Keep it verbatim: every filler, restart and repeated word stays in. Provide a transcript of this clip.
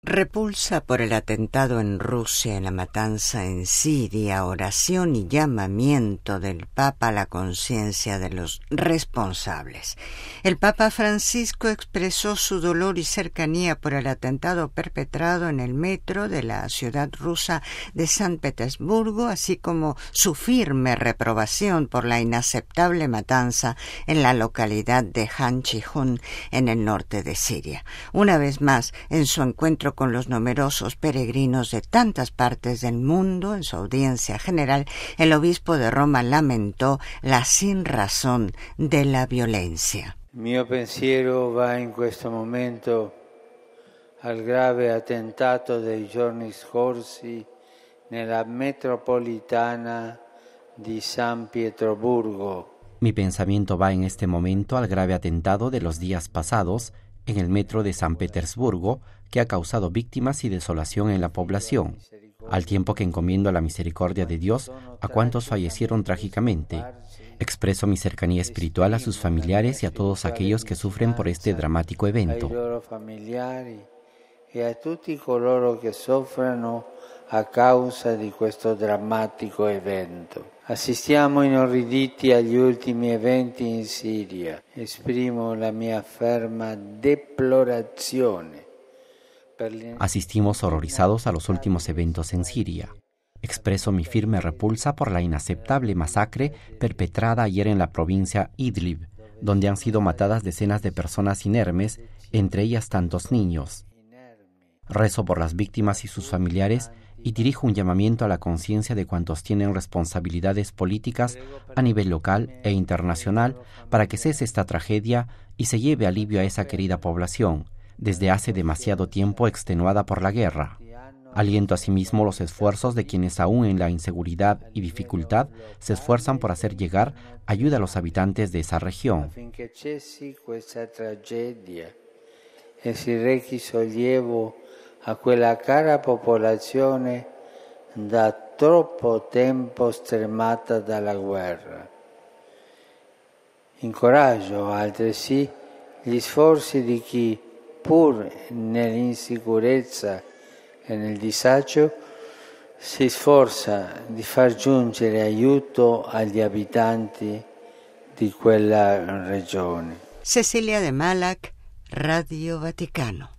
Repulsa por el atentado en Rusia y la matanza en Siria, oración y llamamiento del Papa a la conciencia de los responsables. El Papa Francisco expresó su dolor y cercanía por el atentado perpetrado en el metro de la ciudad rusa de San Petersburgo, así como su firme reprobación por la inaceptable matanza en la localidad de Han Chi-hun, en el norte de Siria. Una vez más, en su encuentro con los numerosos peregrinos de tantas partes del mundo, en su audiencia general, el obispo de Roma lamentó la sinrazón de la violencia. Mio pensiero va in questo momento al grave attentato dei giorni scorsi nella metropolitana di San Pietroburgo. Mi pensamiento va en este momento al grave atentado de los días pasados en el metro de San Petersburgo, que ha causado víctimas y desolación en la población, al tiempo que encomiendo a la misericordia de Dios a cuantos fallecieron trágicamente. Expreso mi cercanía espiritual a sus familiares y a todos aquellos que sufren por este dramático evento. E a tutti coloro che soffrono a causa di questo drammatico evento. Assistiamo inorriditi agli ultimi eventi in Siria. Esprimo la mia ferma deplorazione. Asistimos horrorizados a los últimos eventos en Siria. Expreso mi firme repulsa por la inaceptable masacre perpetrada ayer en la provincia Idlib, donde han sido matadas decenas de personas inermes, entre ellas tantos niños. Rezo por las víctimas y sus familiares y dirijo un llamamiento a la conciencia de cuantos tienen responsabilidades políticas a nivel local e internacional para que cese esta tragedia y se lleve alivio a esa querida población, desde hace demasiado tiempo extenuada por la guerra. Aliento asimismo los esfuerzos de quienes aún en la inseguridad y dificultad se esfuerzan por hacer llegar ayuda a los habitantes de esa región. E si rechi sollievo a quella cara popolazione da troppo tempo stremata dalla guerra. Incoraggio altresì gli sforzi di chi, pur nell'insicurezza e nel disagio, si sforza di far giungere aiuto agli abitanti di quella regione. Cecilia de Malac, Radio Vaticano.